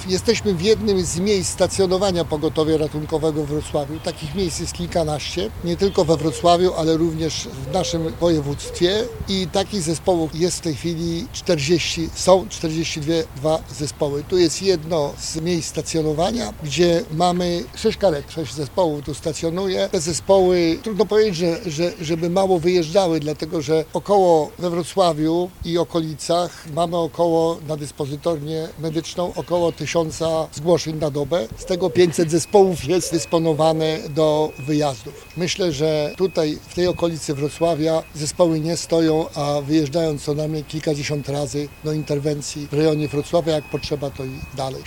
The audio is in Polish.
Jesteśmy w jednym z miejsc stacjonowania pogotowia ratunkowego w Wrocławiu. Takich miejsc jest kilkanaście, nie tylko we Wrocławiu, ale również w naszym województwie i takich zespołów jest w tej chwili 40, są 42 zespoły. Tu jest jedno z miejsc stacjonowania, gdzie mamy 6 karet, 6 zespołów tu stacjonuje. Te zespoły, trudno powiedzieć, żeby mało wyjeżdżały, dlatego że około we Wrocławiu i okolicach mamy na dyspozytornię medyczną około 1000 zgłoszeń na dobę. Z tego 500 zespołów jest dysponowane do wyjazdów. Myślę, że tutaj w tej okolicy Wrocławia zespoły nie stoją, a wyjeżdżają co najmniej kilkadziesiąt razy do interwencji w rejonie Wrocławia, jak potrzeba to i dalej.